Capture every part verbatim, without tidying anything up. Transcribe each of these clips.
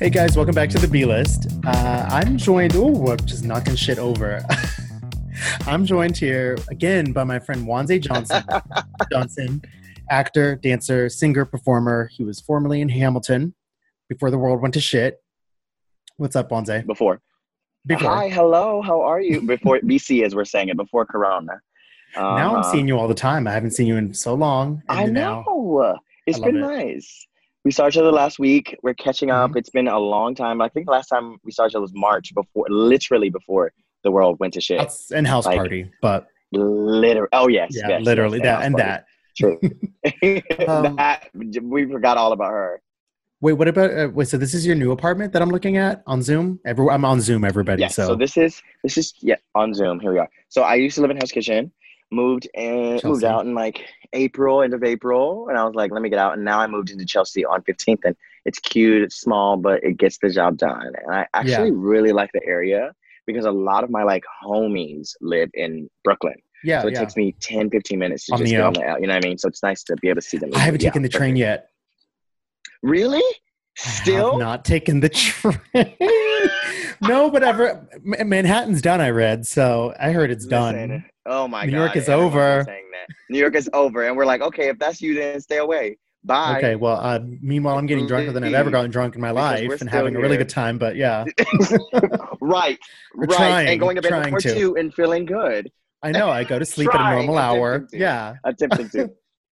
Hey guys, welcome back to the B List. Uh, I'm joined. Oh, I'm just knocking shit over. I'm joined here again by my friend Wanze Johnson. Johnson, actor, dancer, singer, performer. He was formerly in Hamilton before the world went to shit. What's up, Wanze? Before. Before. Hi, hello. How are you? Before B C, as we're saying it, before Corona. Um, now I'm uh, seeing you all the time. I haven't seen you in so long. And I now, know. It's I love been it. nice. We saw each other last week. We're catching up. Mhm. It's been a long time. I think the last time we saw each other was March, before, literally before the world went to shit. That's and house Like, party, but Literally. Oh, yes. yeah, yes, literally yes, that and party. that. True. Um, that, we forgot all about her. Wait, what about? Uh, wait, so this is your new apartment that I'm looking at on Zoom? Every, I'm on Zoom, everybody. Yes. so So this is, this is, yeah, on Zoom. Here we are. So I used to live in Hell's Kitchen. Moved and Chelsea. moved out in like April, end of April, and I was like, let me get out. And now I moved into Chelsea on fifteenth, and it's cute, it's small, but it gets the job done. And I actually Yeah. really like the area because a lot of my like homies live in Brooklyn. Yeah, So it yeah. takes me ten, fifteen minutes to On just the get on L. the out. You know what I mean? So it's nice to be able to see them. I haven't Yeah, taken the train perfect. yet. Really? I Still? have not taken the train. No, but ever M- Manhattan's done. I read, so I heard it's Listen, done. oh my New God. York is everyone's been over. saying that. New York is over. And we're like, okay, if that's you, then stay away. Bye. Okay, well, uh, meanwhile, I'm getting drunker than I've ever gotten drunk in my Because we're life and still having a really here. good time. But yeah, Right, We're right. trying, and going to bed trying before to. two and feeling good. I know I go to sleep at a Trying, normal hour. attempting to. Yeah. Attempting to.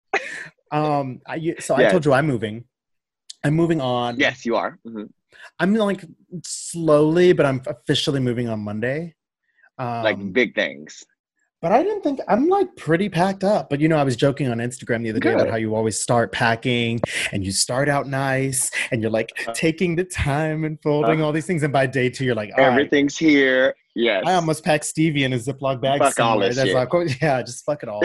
Um. I, so I Yes. told you I'm moving. I'm moving on. Yes, you are. Mhm. I'm like slowly, but I'm officially moving on Monday. Um, Like big things. But I didn't think I'm like pretty packed up. But you know, I was joking on Instagram the other day about Good. how you always start packing and you start out nice and you're like Uh, taking the time and folding uh, all these things. And by day two, you're like, all right, Everything's here. Yes. I almost packed Stevie in a Ziploc bag Fuck all somewhere. this That's shit. like, yeah, just fuck it all.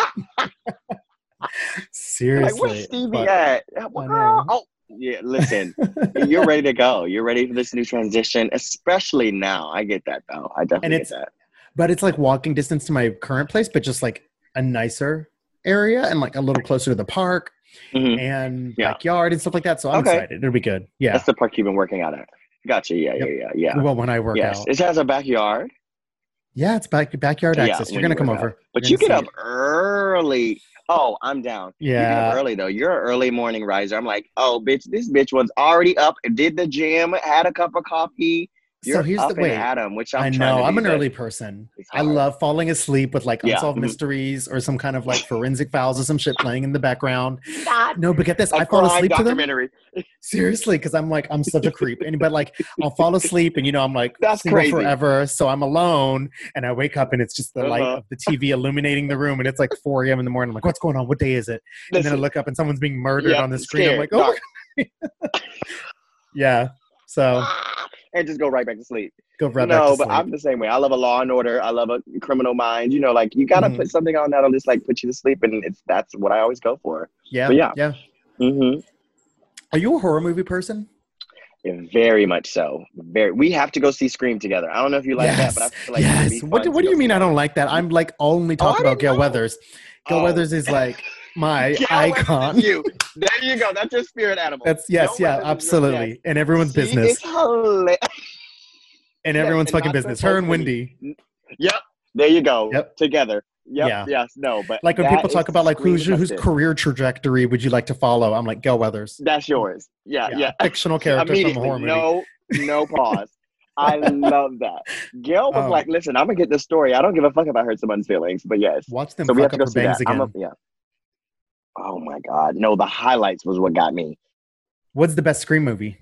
Like, where's Seriously. Stevie But at? I Well, know. girl. Oh, yeah. Listen, you're ready to go. You're ready for this new transition, especially now. I get that though. I And definitely it's get that. but it's like walking distance to my current place, but just like a nicer area and like a little closer to the park Mhm. and Yeah. backyard and stuff like that. So I'm Okay. excited. It'll be good. Yeah. That's the park you've been working out at. Gotcha. Yeah, Yep. yeah, yeah, yeah. Well, when I work Yes, out. it has a backyard. Yeah, it's back backyard Yeah, access. You're when gonna you come work over. out. But You're you gonna get see up it. early. Oh, I'm down. You get Yeah. up early though. You're an early morning riser. I'm like, oh, bitch, this bitch was already up, did the gym, had a cup of coffee. So You're here's the up and wait. at 'em, which I'm I trying know to I'm do, an but early person. it's I hard. love falling asleep with like Yeah. unsolved Mhm. mysteries or some kind of like forensic files or some shit playing in the background. Not No, but get this, a I fall crime asleep to them. documentary. Seriously, because I'm like, I'm such a creep. And but like I'll fall asleep and you know, I'm like That's single crazy. forever. So I'm alone and I wake up and it's just the light Uh-huh. of the T V illuminating the room and it's like four a.m. in the morning. I'm like, what's going on? What day is it? And then I Listen, look up and someone's being murdered yep, on the screen. I'm scared, like, oh dark. my God. Yeah. So And just go right back to sleep. go right back to No, but sleep. I'm the same way. I love a Law and Order. I love a Criminal Minds. You know, like you gotta Mhm. put something on that'll just like put you to sleep, and it's that's what I always go for. Yeah. But yeah, Yeah. hmm Are you a horror movie person? very much so. Very. We have to go see Scream together. I don't know if you like that, but I Yes. feel like it would be Yes. What do, fun what to do go you mean see I that. don't like that? I'm like only Oh, I talking about didn't Gail know. Weathers. Gail Oh. Weathers is like my Gail icon. Weathers is you. There you go. That's your spirit animal. That's yes, Gail yeah, Weathers is your- absolutely. yes. And everyone's She business. is hilarious. And Yes, everyone's and fucking not business. Her and supposedly- Wendy. Yep. There you go. Yep. Together. Yep. Yeah. Yes. No. But Like when that people talk is about like Scream who's your, whose justice. career trajectory would you like to follow? I'm like Gail Weathers. That's yours. Yeah. Yeah, Yeah. a fictional character from a Immediately. horror movie. No. No pause. I love that. Gail was Um, like, "Listen, I'm gonna get this story. I don't give a fuck if I hurt someone's feelings." But yes. Watch them So we have fuck to up go her see bangs that. I'm again. a, yeah. Oh my God. No, the highlights was what got me. What's the best Scream movie?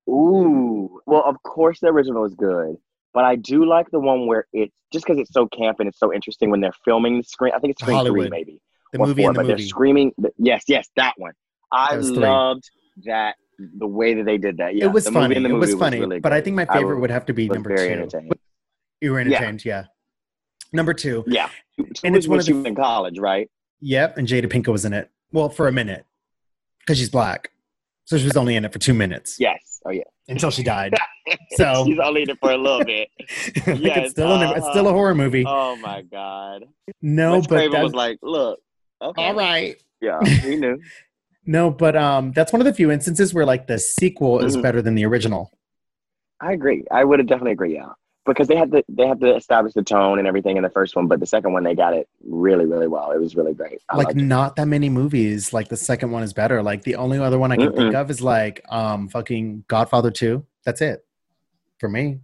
Ooh. Well, of course the original is good. But I do like the one where it's just because it's so camp and it's so interesting when they're filming the Scream. I think it's Scream Hollywood. three, maybe. The or movie four, and the but movie. they're screaming. Yes, yes, that one. I That was three. loved that the way that they did that. Yeah, It was the funny. movie and the It was movie funny. really but I great. think my I favorite would have to be was number very two. entertained. You were Yeah. entertained, yeah. Number two. Yeah, And and it's it's one when of she the- was in college, right? Yep, and Jada Pinkett was in it. Well, for a minute. Because she's black. So she was only in it for two minutes. Yes. Oh yeah. Until she died. So she's only in it for a little bit. I think Yes, it's still, an, it's uh-huh. still a horror movie. Oh my God. no, Wes but Craven that was like, "Look, okay, all right. yeah, he knew." No, but um, that's one of the few instances where like the sequel is Mhm. better than the original. I agree. I would have definitely agree. Yeah, because they had to they had to establish the tone and everything in the first one, but the second one they got it really really well. It was really great. I Like loved it. not that many movies. Like the second one is better. Like the only other one I can think Mm-mm. of is like um, fucking Godfather two. That's it for me.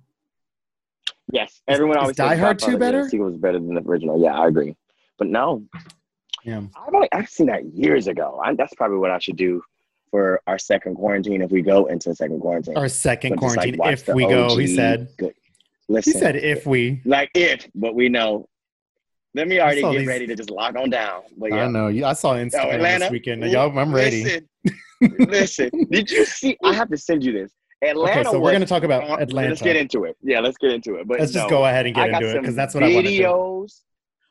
Yes, Is, everyone is always says Die Hard two Godfather. Yeah, the better? sequel was better than the original. Yeah, I agree. But no, Yeah. I've only, I've seen that years ago. I, that's probably what I should do for our second quarantine if we go into second quarantine. Our second But just like quarantine, watch if the we go, he O G. said. Good. He Listen, said if we. like if, but we know. Let me I already saw get these. ready to just lock on down. But I yeah. know. I saw Oh, Instagram this Atlanta. weekend. L- Y'all, I'm ready. listen, listen. Did you see? I have to send you this. Okay, Atlanta so we're was gonna talk about on. Let's get Atlanta. into it. Yeah, let's get into it. But Let's just no, go ahead and get I got into it because some that's what I want to do. videos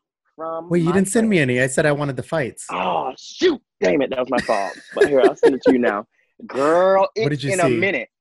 from Wait, you my didn't send me friends. any. I said I wanted the fights. Oh shoot! Damn it, that was my fault. But here, I'll send it to you now, girl. What It's did you in a see? minute.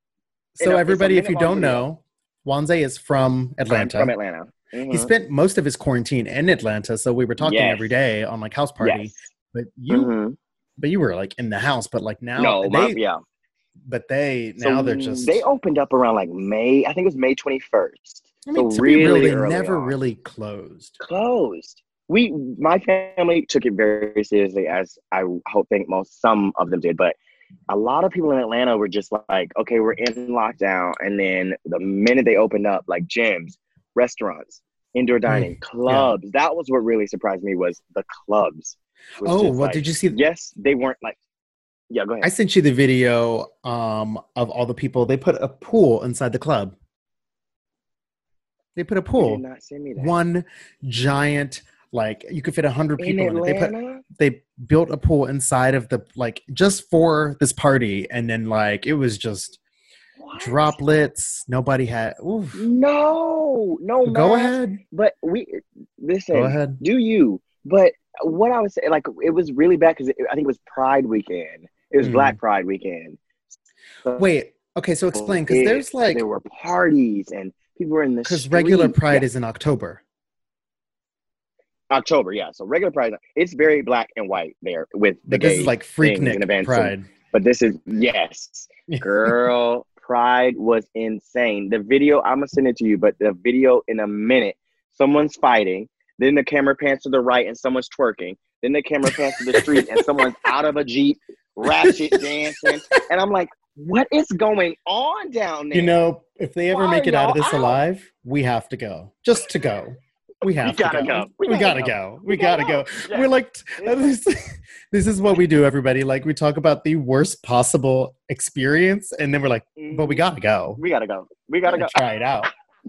In So a, it's a everybody, if you minute long don't video. know, Wanze is from I'm from Atlanta. Atlanta. He Mm-hmm. spent most of his quarantine in Atlanta, so we were talking Yes. every day on like house party. Yes. But you, Mm-hmm. but you were like in the house. But like now No, my they, yeah. but they So now they're they just. opened up around like May. I think it was May twenty-first. I So mean, to be real, really they early never on. really closed. Closed. We, my family took it very seriously, as I hope think most some of them did. But a lot of people in Atlanta were just like, okay, we're in lockdown, and then the minute they opened up, like gyms, restaurants, indoor dining, Mm, yeah. clubs. That was what really surprised me was the clubs. Was Oh, just well, like, did you see? yes, they weren't like, yeah, go I ahead. sent you the video um, of all the people. They put a pool inside the club. They put a You did pool, not send me that. one giant, like you could fit a hundred In people in it. They put, Atlanta? they built a pool inside of the like just for this party, and then like it was just What? droplets. Nobody had. Oof. No, no Go mask. ahead. But we listen. Go ahead. Do you? But what I was saying, like, it was really bad because I think it was Pride weekend. It was Mm. Black Pride weekend. So Wait. Okay. So explain, because it, there's like there were parties and people were in the because street. regular Pride Yeah. is in October. October, yeah. So regular Pride, it's very black and white there with the But this is gay like things and Freaknik events. And, Pride. but this is yes, girl. Pride was insane. The video, I'm gonna send it to you, but the video in a minute, someone's fighting, then the camera pans to the right and someone's twerking, then the camera pans to the street and someone's out of a Jeep, ratchet dancing, and I'm like, what is going on down there? You know, if they ever Why make are it out of y'all this out? alive, we have to go. Just to go. We have We gotta to go. go. We We, gotta gotta go. go. We, We gotta, gotta go. go. Yeah. We're like, It's this, this is what we do, everybody. Like, we talk about the worst possible experience, and then we're like, but we gotta go. We gotta go. We gotta go. Try it out.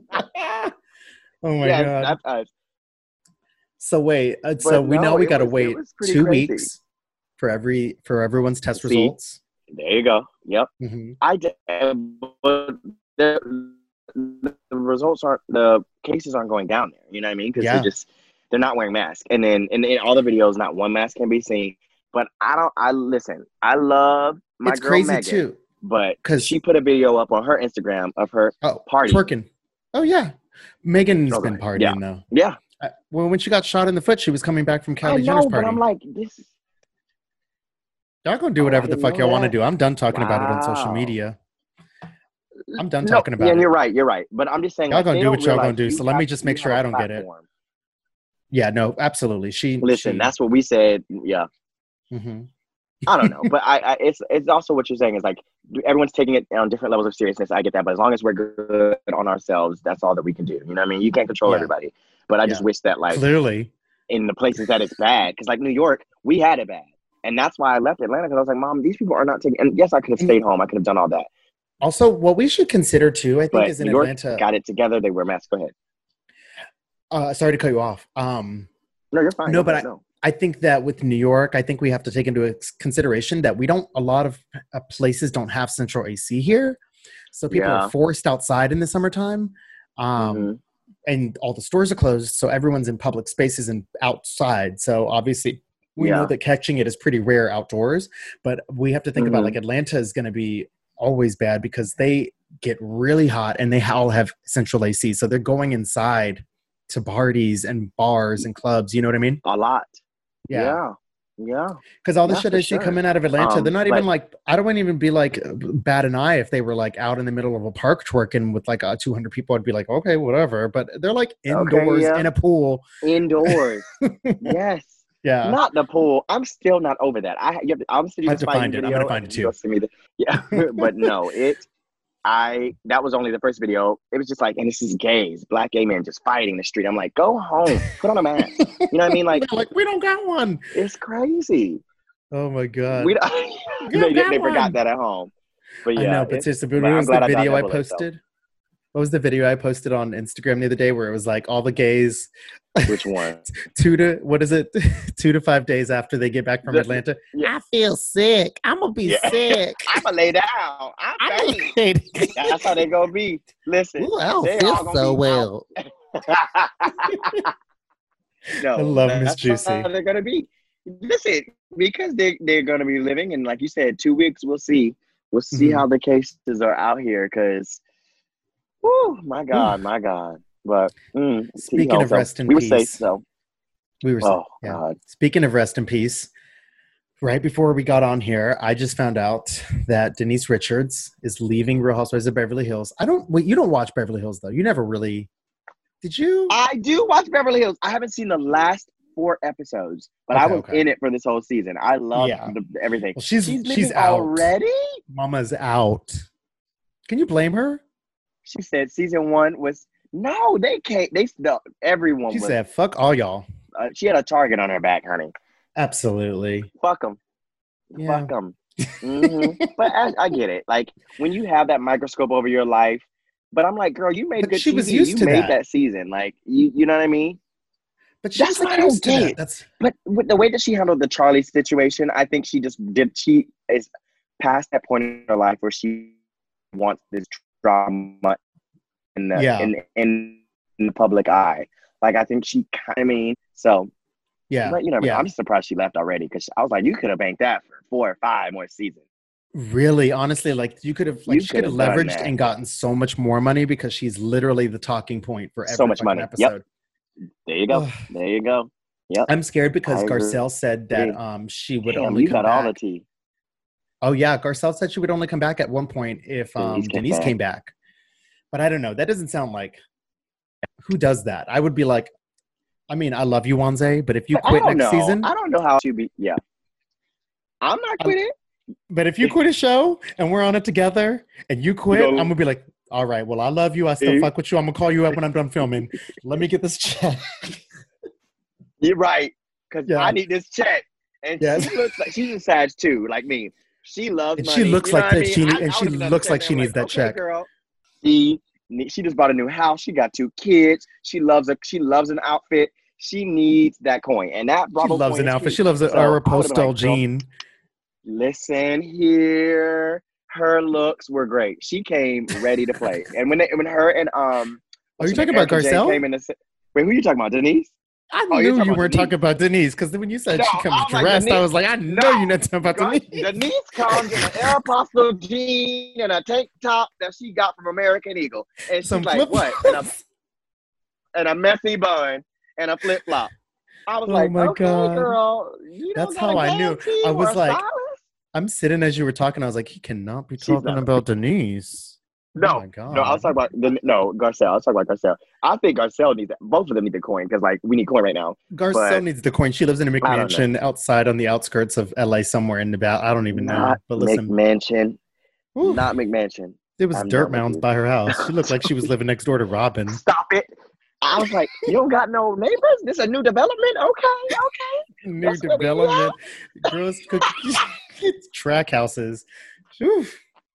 Oh my Yes, God. that's us. So wait, uh, so But we know no, we it gotta was- it wait was pretty two crazy. weeks for every for everyone's test See? results. There you go. Yep. Mhm. I did, but the, the results aren't, the cases aren't going down there. You know what I mean? Because Yeah. they're just, they're not wearing masks. And then in, in all the videos, not one mask can be seen. But I don't, I listen, I love my It's girl crazy Megan, too. but 'Cause- she put a video up on her Instagram of her Oh, party. twerking. Oh yeah, Megan's Okay, been partying yeah. though. Yeah. Uh, Well, when she got shot in the foot, she was coming back from I Kylie Jenner's know, but party. I'm like, this is, Y'all gonna do Oh, I whatever the didn't fuck know y'all want to that. do. I'm done talking about it on social Wow. media. I'm done no, talking about yeah, and it. you're right, you're right. But I'm just saying, Y'all like, gonna they do don't what y'all realize gonna do. you So let me have- just you make sure have I a don't get it. platform. Yeah, no, absolutely. She Listen, she, that's what we said. Yeah. mhm. I don't know, but I, I, it's it's also what you're saying is like everyone's taking it on different levels of seriousness. I get that, but as long as we're good on ourselves, that's all that we can do. You know what I mean? You can't control Yeah. everybody, but I just Yeah. wish that like Clearly. in the places that it's bad, because like New York, we had it bad, and that's why I left Atlanta because I was like, Mom, these people are not taking. And yes, I could have And- stayed home. I could have done all that, Also, what we should consider too, I think, but is in New York Atlanta. got it together. They wear masks. Go ahead. Uh, sorry to cut you off. Um, No, you're fine. No, Go but ahead. I- no. I think that with New York, I think we have to take into ex- consideration that we don't, a lot of uh, places don't have central A C here. So people Yeah. are forced outside in the summertime. Um, Mhm. And all the stores are closed. So everyone's in public spaces and outside. So obviously we know Yeah. that catching it is pretty rare outdoors, but we have to think about Mhm. like Atlanta is going to be always bad because they get really hot and they all have central A C. So they're going inside to parties and bars and clubs. You know what I mean? A lot. Yeah. Yeah. Yeah. Because all the Yeah, shit for I see sure. coming out of Atlanta, Um, they're not but even like, I don't even be like, bat an eye if they were like out in the middle of a park twerking with like uh, two hundred people. I'd be like, okay, whatever. But they're like okay, indoors yeah. in a pool. Indoors. Yes. Yeah. Not the pool. I'm still not over that. I you have to, I'm sending I you have this to fighting find it. I'm going video, to and find then it you go too. send me the yeah. But no, it. I that was only the first video. It was just like, and this is gays, black gay men just fighting in the street. I'm like, go home, put on a mask. You know what I mean? Like, like, we don't got one. it's crazy. Oh my God. We don't, We they don't did, got they forgot one. that at home. But I yeah, know, but it's. seriously, but But what I'm was the glad I dodged video that I bullet. So. posted? What was the video I posted on Instagram the other day where it was like all the gays? Which one? two to what is it? two to five days after they get back from The- Atlanta. yeah. I feel sick. I'm gonna be Yeah. sick. I'ma lay down. I'm I'm faint. late. That's how they gonna be. Listen, Ooh, I don't they feel all gonna so be well. No, I love Miss that's Juicy. how they're gonna be. Listen, because they they're gonna be living, and like you said, two weeks. We'll see. We'll see Mhm. how the cases are out here. Because, whoo, my God, my God. But mm, Speaking of so rest in we were safe. peace, So, we were. oh Yeah. God, Speaking of rest in peace, right before we got on here, I just found out that Denise Richards is leaving Real Housewives of Beverly Hills. I don't. Wait, you don't watch Beverly Hills though. You never really. Did you? I do watch Beverly Hills. I haven't seen the last four episodes, but I Okay, was okay. in it for this whole season. I love Yeah. the, everything. Well, she's She's she's, leaving out already. Mama's out. Can you blame her? She said season one was no. They can't. They no, everyone She was. said, "Fuck all y'all." Uh, she had a target on her back, honey. Absolutely. Fuck them. Yeah. Fuck them. Mm-hmm. But I, I get it. Like when you have that microscope over your life. But I'm like, girl, you made But good she T V. was used you to made that. that season. Like you, you know what I mean? But she That's was like what I don't used to get. that. That's But with the way that she handled the Charlie situation, I think she just did. She is past that point in her life where she wants this drama in the Yeah. in, in in the public eye. Like I think she kind of mean so. yeah. But you know, yeah. I'm just surprised she left already because I was like, you could have banked that for four or five more seasons. Really, honestly, like you could have, like You she could have could have done leveraged that. and gotten so much more money because she's literally the talking point for every So much fucking money. episode. Yep. There you go. Ugh. There you go. Yep. I'm scared because I agree. Garcelle said that um she would Damn, only you come got all the back. tea. Oh yeah, Garcelle said she would only come back at one point if um Denise came Denise back. came back. But I don't know. That doesn't sound like who does that. I would be like, I mean, I love you, Wanze, but if you But I quit don't next know. season, I don't know how to be. Yeah. I'm not I- quitting. but if you quit a show and we're on it together and you quit, go- I'm gonna be like, all right, well, I love you. I still You- fuck with you. I'm gonna call you up when I'm done filming. Let me get this check. You're right. Because Yeah. I need this check. And Yes. she looks like she's a Sag too, like me. She loves And money. she looks you know like what I that mean? she I- need- I and she would've done the looks same like she thing. I'm needs that okay, check. Girl. She she just bought a new house. She got two kids. She loves a she loves an outfit. She needs that coin. And that She Bravo loves coin an is outfit. cute. She loves an So, I would've been Aeropostale like, girl, jean. Listen here. Her looks were great. She came ready to play. And when they, when her and um Are what's you her name, talking about Erica Jane Garcelle? came in the se- Wait, who are you talking about? Denise? I Oh, you're knew talking you about weren't Denise. talking about Denise because when you said No, she comes I was like, dressed, I Denise- was like, I know No. you're not talking about God, Denise. Denise comes in an Aeropostale jean and a tank top that she got from American Eagle. And she's Some like, flip what? And a, and a messy bun and a flip flop. I was Oh like, my okay, God. girl. You don't That's got how a I knew. guarantee I or was a like, stylist? I'm sitting as you were talking. I was like, he cannot be She's talking not- about Denise. No, oh my God. no, I was talking about the, no Garcelle. I was talking about Garcelle. I think Garcelle needs that. Both of them need the coin because like we need coin right now. Garcelle but- needs the coin. She lives in a I don't know. McMansion outside on the outskirts of L A somewhere in Nevada. I don't even know. Not But listen, McMansion. whew, Not McMansion. there was I'm dirt done with mounds you. by her house. She looked like she was living next door to Robin. Stop it. I was like, you don't got no neighbors? This a new development? Okay, okay. New That's what we development. Girls cook track houses. Whew.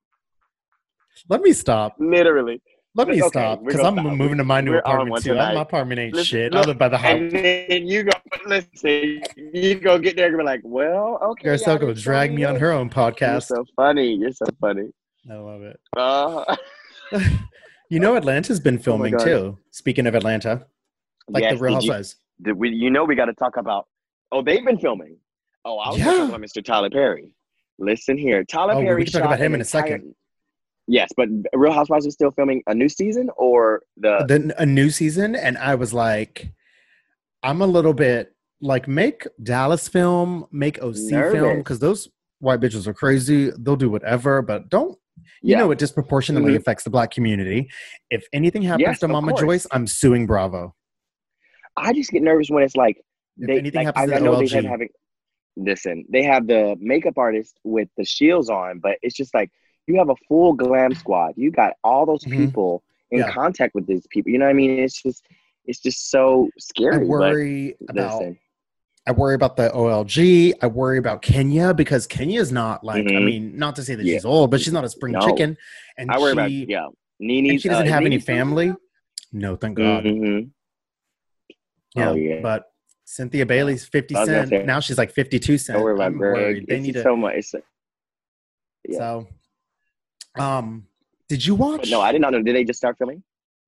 Let me stop. Literally. Let me Okay, stop we're because gonna I'm stop. moving to my new We're on apartment one too. tonight. My apartment ain't Listen, shit. look, I live by the house. And then you go, listen, you go get there and be like, well, okay. Garcelle y'all go didn't show drag me me on this. her own You're podcast. so funny. You're so funny. I love it. Uh, You know, Atlanta's been filming God. too. Speaking of Atlanta, like yes, the Real did you- Housewives. did we, you know we got to talk about, oh, they've been filming. Oh, I was Yeah. going to talk about Mister Tyler Perry. Listen here. Tyler Oh, well, Perry we can talk shot about him an in a entire- second. Yes, but Real Housewives is still filming a new season or the... Then a new season, and I was like, I'm a little bit Like, make Dallas film, make O C film, Nervous. because those white bitches are crazy. They'll do whatever, but don't. You Yeah. know, it disproportionately Mhm. affects the Black community. If anything happens Yes, to of Mama course. Joyce, I'm suing Bravo. I just get nervous when it's like If they. anything Like, happens I, I to know O L they G, have having. Listen, they have the makeup artist with the shields on, but it's just like you have a full glam squad. You got all those Mhm. people in Yeah. contact with these people. You know what I mean? It's just, it's just so I scary. worry but about. listen, I worry about the O L G. I worry about Kenya because Kenya's not like. I Mhm. mean, not to say that Yeah. she's old, but she's not a spring No. chicken, and I worry she about yeah, and Nini's. she doesn't uh, have any Nini's still family. No, thank God. Mhm. Yeah, Oh yeah. but Cynthia Bailey's fifty I was gonna cent. say, Now she's like fifty-two I cent. worry about I'm Greg. worried. They It's need just to. so much. It's, yeah. So, um, did you But watch? no, I did not know. Did they just start filming?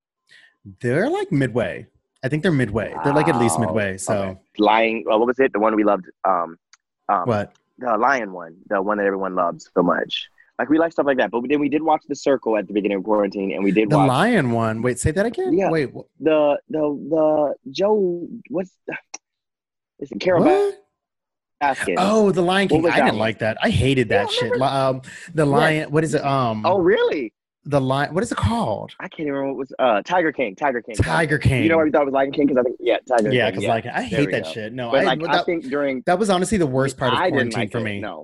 They're like midway. I think they're midway. They're like at least Wow. midway. So Okay. Lion. Well, what was it? The one we loved. Um, um, what? the Lion one. The one that everyone loves so much. Like, we like stuff like that. But then we did watch The Circle at the beginning of quarantine, and we did The watch lion one. Wait, say that again. Yeah. Wait, wh- the the the Joe. What's the, is it Carol what? Baskin? Oh, the Lion What King. was I that didn't one? like that. I hated Yeah, that shit. remember? Li- Um, the lion. What is it? Um, Oh, really? the lion. What is it called? I can't even remember what was uh Tiger King. Tiger King. Tiger King. You know why we thought it was Lion King? Because I think yeah, Tiger Yeah, King. because Yeah. like I There hate we that go. shit. No, But I like, that, I think during that was honestly the worst part of I quarantine didn't like for it. me. No,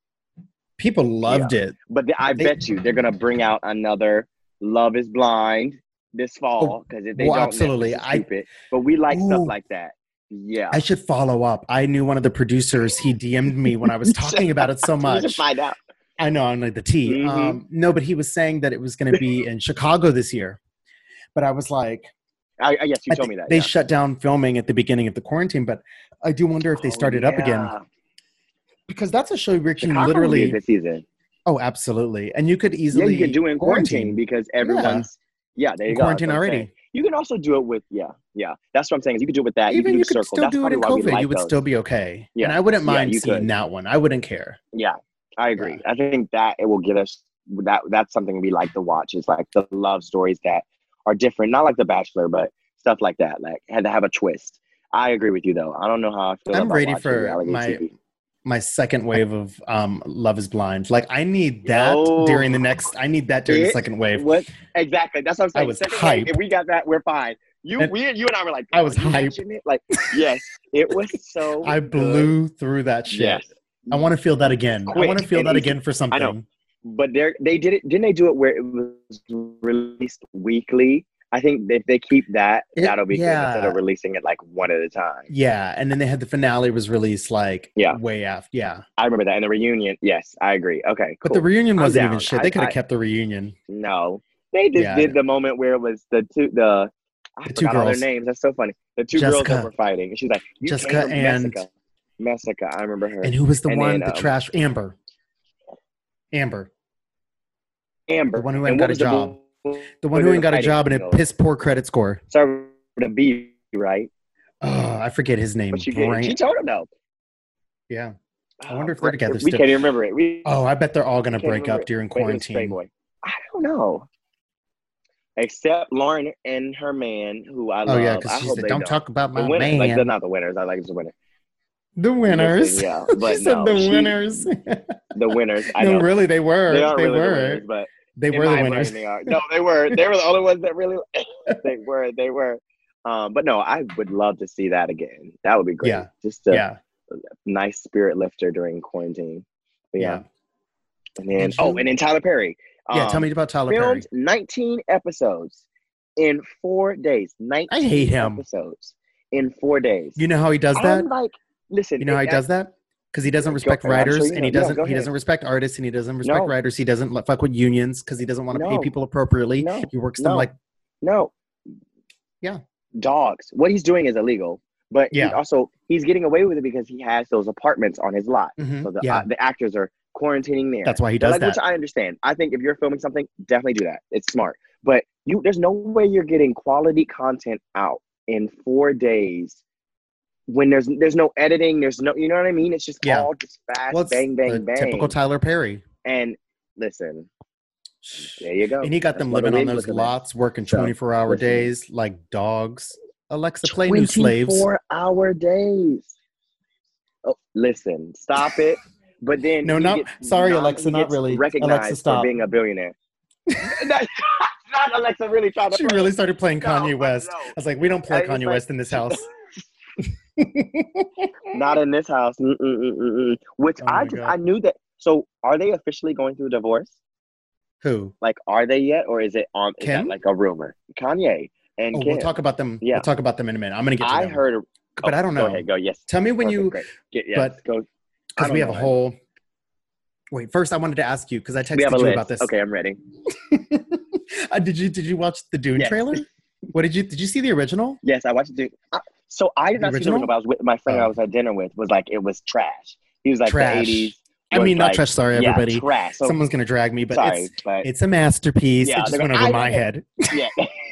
People loved Yeah. it. but the, I They- bet you they're gonna bring out another Love Is Blind this fall because if they well, don't, absolutely. Netflix is I- stupid. But we like Ooh. stuff like that. Yeah. I should follow up. I knew one of the producers. He D M'd me when I was talking about it so You should much. find out. I know I'm like the T. Mhm. Um, no, but he was saying that it was going to be in Chicago this year. But I was like, I, I yes, you I told thi- me that. they yeah. shut down filming at the beginning of the quarantine. But I do wonder if they Oh, started up again yeah. because that's a show where you can Chicago would be a literally. good season. Oh, absolutely, and you could Yeah, easily you can do it in quarantine, quarantine. because everyone's yeah, there you In go. quarantine That's what I'm saying. already. You can also do it with yeah, yeah. That's what I'm saying. is You could do it with that. you Even can you do could circle. still That's do it probably in why we COVID. like You would those. still be okay. Yeah. And I wouldn't Yeah, mind you seeing could. that one. I wouldn't care. Yeah, I agree. I think that it will give us that. That's something we like to watch. Is like the love stories that are different, not like The Bachelor, but stuff like that. Like had to have a twist. I agree with you though. I don't know how I feel I'm about ready watching for reality my T V. my second wave of um Love Is Blind. Like I need that Yo. during the next. I need that during the It second wave. What exactly? That's what I'm I saying. was Second hype. wave, if we got that, we're fine. You, And- we, you and I were like, I was "Are you hype. watching it?" Like, yes, it was so. I good. blew through that shit. Yes, I want to feel that again. I Quick want to feel and that easy. again for something. know. but they they did it. Didn't they do it where it was released weekly? I think if they keep that, It- that'll be good instead yeah. of releasing it like one at a time. Yeah, and then they had the finale was released like Yeah. way after. Yeah, I remember that. And the reunion, yes, I agree. Okay, but cool. the reunion I'm wasn't even down. shit. I- They could have I- kept the reunion. No, they just Yeah. did the moment where it was the two the. I The two forgot all their girls. names. That's so funny. The two girls Jessica. that were fighting. And she's like, you Jessica came from and- Messica. Messica, I remember her. And who was the And one? then, the um, trash Amber. Amber, Amber. the one who And ain't what got a was the job. boy- the one they who were ain't got a fighting, job and you a know? piss poor credit score. Started with a B, right? Oh, I forget his name. But she, Brand- she told him no. yeah. I wonder if Oh, they're together We still. can't even remember it. We Oh, I bet they're all gonna can't break remember up it. during But it was Straight quarantine. Boy. I don't know. Except Lauren and her man, who I Oh love. yeah, I because she hope said, they "Don't don't. talk about The my winners, man." like they're not the winners. I like the winner. The winners. Listen, yeah, she but said no, the she- winners. The winners. I no, know. really, they were. They aren't They really were. the winners, but They in were the my winners. brain, they are. No, they were. They were the only ones that really. they were. They were. Um, but no, I would love to see that again. That would be great. Yeah. Just a Yeah. nice spirit lifter during quarantine. But yeah. Yeah. And then Did oh, you- and then Tyler Perry. Yeah. um, Tell me about Tyler Perry. filmed nineteen episodes in four days. nineteen I hate him. episodes in four days. You know how he does that? I'm like, listen. You know how he it- does that? Because he doesn't Go respect for it. I'm sure writers, you and know. he Yeah, doesn't. go he ahead. doesn't respect artists, and he doesn't respect No. writers. He doesn't let- fuck with unions because he doesn't want to pay No. people appropriately. No. He works them No. like No. Yeah. Dogs. What he's doing is illegal, but Yeah. he's also he's getting away with it because he has those apartments on his lot. Mhm. So the Yeah. uh, the actors are quarantining there. that's why he But, does like, that. which I understand. I think if you're filming something, definitely do that. It's smart. But you, there's no way you're getting quality content out in four days when there's there's no editing. There's no, you know what I mean? It's just Yeah. all just fast, Well, it's bang, bang, the bang. typical Tyler Perry. And listen, there you go. And he got That's them what living the on wig's those looking at. lots, working So, twenty-four hour listen. days like dogs. Alexa, play New Slaves. twenty-four hour days. Oh, listen, stop it. But then no, he not gets sorry, nom- Alexa, he not gets really. recognized Alexa, stop. for being a billionaire. not, not Alexa really trying to She play. really started playing No, Kanye West. no. I was like, we don't play I- it's Kanye like- West in this house. Not in this house. Mm-mm-mm-mm. Which Oh I my just God. I knew that. So are they officially going through a divorce? Who? Like, are they yet, or is it on? Is Kim? that like a rumor? Kanye and Oh, Kim. we'll talk about them. Yeah. We'll talk about them in a minute. I'm gonna get to I them. heard, but oh, I don't know. Go ahead, go. Yes. Tell me when Perfect, you. great. Get, yes, but go. because I we don't have a know. whole. Wait, first I wanted to ask you because I We have a texted you list. about this. Okay, I'm ready. uh, did you did you watch the Dune Yes. trailer? What did you did you see the original? Yes, I watched it. I, so I did The not see the original? original, but I was with my friend Oh. I was at dinner with. Was like it was trash. He was like Trash. the eighties. I was mean, not like- trash. Sorry, yeah, everybody. trash. So Someone's gonna drag me, but sorry, it's but it's a masterpiece. Yeah, it just they're went gonna- over I my know. head. yeah.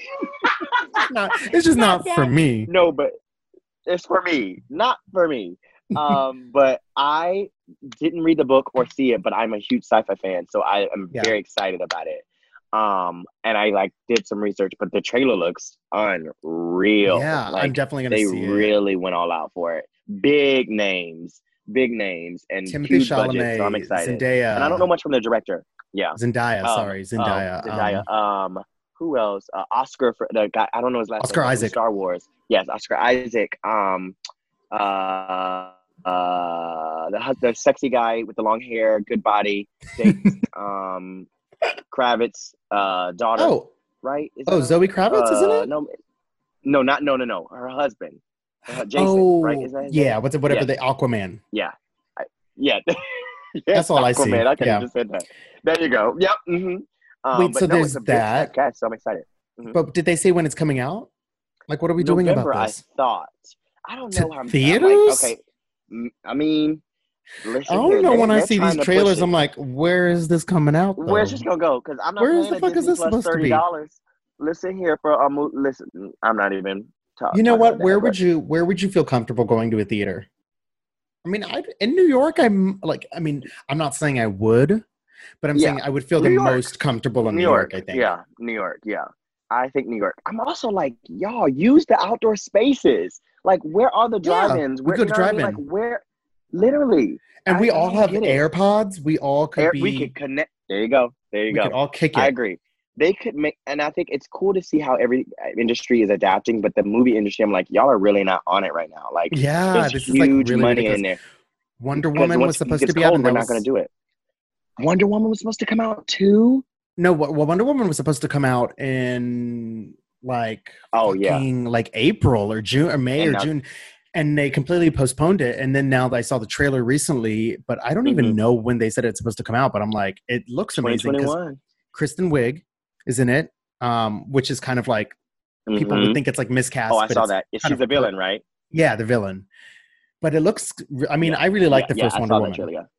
Not, it's just not for me. No, but it's for me, not for me. Um, but I didn't read the book or see it, but I'm a huge sci-fi fan, so I am Yeah. very excited about it. Um, and I like did some research, but the trailer looks unreal. Yeah, like, I'm definitely gonna they see it. really went all out for it. Big names, big names, and Timothy huge Chalamet, budget. So I'm excited. Zendaya, And I don't know much from the director. Yeah, Zendaya. Um, sorry, Zendaya. Um, Zendaya. Um, Um, who else? Uh, Oscar for the guy. I don't know his last Oscar name. but from Isaac. Star Wars. Yes, Oscar Isaac. Um, uh, uh, the hus- the sexy guy with the long hair, good body. Jake, um, Kravitz, uh, daughter. oh, Right? Is oh, that- Zoe Kravitz, isn't uh, it? No, no, not no, no, no. Her husband, uh, Jason. oh, right? Is that his yeah. name? What's it? Whatever Yeah. the Aquaman. Yeah, I, yeah. That's all I see. Aquaman. I could have Yeah. just said that. There you go. Yep. Mm-hmm. Um, Wait, but so no, there's it's a big that. cast, so I'm excited. Mhm. But did they say when it's coming out? Like, what are we doing November, about this? I thought. I don't To know. How I'm, theaters? I'm like, okay. mm, I mean, listen I don't here, know. they- When I they're see trying these to push trailers, it. I'm like, where is this coming out? Though? Where's this gonna go? Because I'm not Where paying is the a fuck is Disney this plus supposed to thirty be? dollars. Listen here for a movie. Listen, I'm not even. Talk, You know talking what? about Where that, would but- you Where would you feel comfortable going to a theater? I mean, I in New York, I'm like, I mean, I'm not saying I would, but I'm Yeah. saying I would feel New the York. most comfortable in New York. I think. Yeah, New York. Yeah, I think New York. I'm also like, y'all use the outdoor spaces. Like, where are the Yeah, drive-ins? we Where, could you know what I mean? drive-in. Like, where? Literally. And I we all don't have get it. AirPods. We all could Air, be. we could connect. There you go. There you we go. could all kick it. I agree. They could make, and I think it's cool to see how every industry is adapting. But the movie industry, I'm like, y'all are really not on it right now. Like, Yeah, there's this is huge like really money ridiculous. in there. Wonder Because Woman once was it supposed gets to be out, cold, and we're that not was going to do it. Wonder Woman was supposed to come out too. no. Well, Wonder Woman was supposed to come out in like Oh yeah, fucking, like April or June or May And or now- June, and they completely postponed it. And then now I saw the trailer recently, but I don't even Mhm. know when they said it's supposed to come out. But I'm like, it looks amazing because 2021. Kristen Wiig is in it, um, which is kind of like people Mhm. would think it's like miscast. Oh, I but saw it's that. She's kind of a villain, right? Yeah, the villain. But it looks. I mean, Yeah. I really like yeah, the yeah, first I Wonder saw Woman. That trailer, yeah.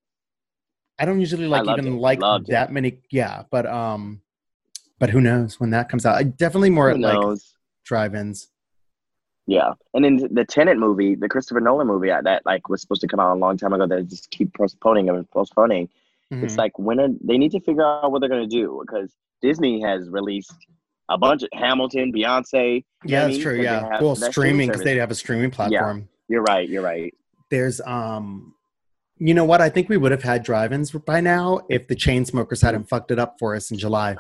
I don't usually like loved even it. like Loved it. that many. Yeah, but um, but who knows when that comes out? I definitely more Who at like knows? drive-ins. Yeah, and then the Tenet movie, the Christopher Nolan movie uh, that like was supposed to come out a long time ago, that they just keep postponing and postponing. It's Mhm. like when are, they need to figure out what they're gonna do because Disney has released a bunch of Hamilton, Beyonce. you know Yeah, what I that's mean? true. 'Cause they Yeah, have well, that streaming because service. they have a streaming platform. You're right. You're right. There's um, you know what? I think we would have had drive-ins by now if the chain smokers hadn't fucked it up for us in July.